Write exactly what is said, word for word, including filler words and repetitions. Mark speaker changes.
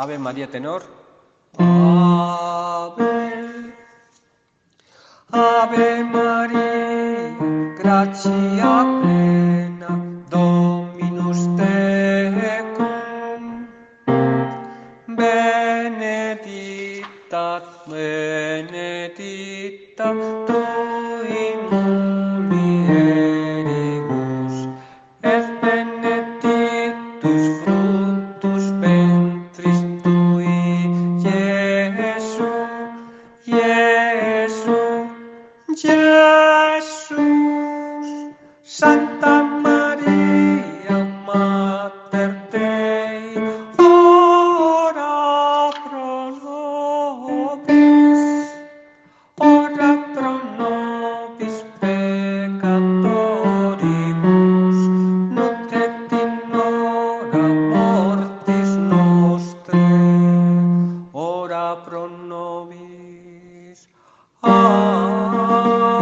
Speaker 1: Ave María tenor.
Speaker 2: Ave, Ave Maria, gratia plena, Dominus tecum, benedicta, benedicta tu in mulieribus, et benedictus fructus ventris tui, Iesu, Iesu, Iesus. Santa Maria, Mater Dei, ora pro nobis, ora pro nobis peccatoribus, nunc et in hora mortis nostrae, ora pro nobis. Amen.